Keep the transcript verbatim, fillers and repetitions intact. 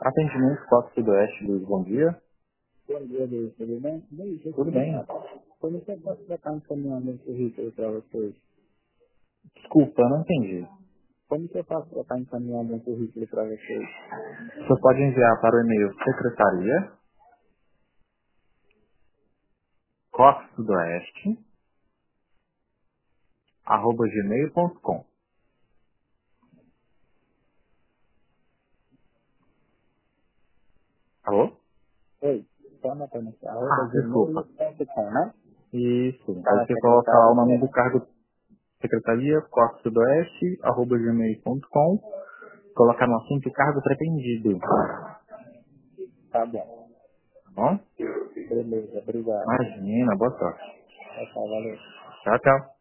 Atendimento Costa Sudoeste, Luiz, bom dia. Bom dia, Luiz. Tudo bem? Luiz, eu Tudo queria bem? saber como você pode trocar um caminhão de currículo para vocês? Desculpa, eu não entendi. Como você pode trocar um caminhão de currículo para vocês? Você pode enviar para o e-mail secretaria, costa sudoeste, arroba gmail ponto com. Alô? Oi, só anotando aqui, arroba Ah, gmail desculpa. ponto com, né? Isso. Aí Para você coloca lá o nome do secretária. cargo secretaria, costa sudoeste, arroba gmail ponto com. Colocar no assunto o cargo pretendido. Tá bom. Tá bom? Beleza, obrigado. Imagina, boa sorte. Tchau, tchau, valeu. Tchau, tchau.